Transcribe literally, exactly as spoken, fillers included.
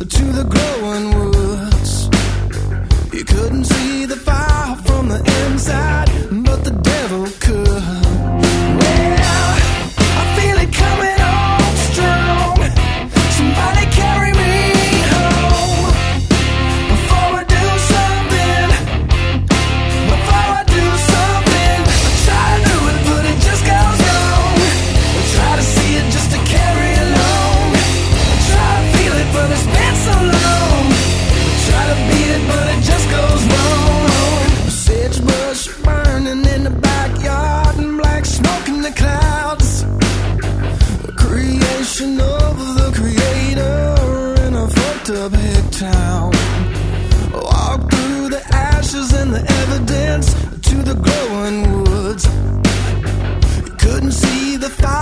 to the glowing woods. You couldn't see the fire from the inside, but the devil could. Well, I feel it coming on strong. Somebody carry me home before I do something. Before I do something, I try to do it, but it just goes wrong. I try to see it just to carry along. I try to feel it, but it's been so long. I try to beat it, but it just goes wrong. Sagebrush burning in the backyard and black smoke in the clouds. A creation of the creator in a fucked up hick town. Walk through the ashes and the evidence to the glowing woods. You couldn't see the fire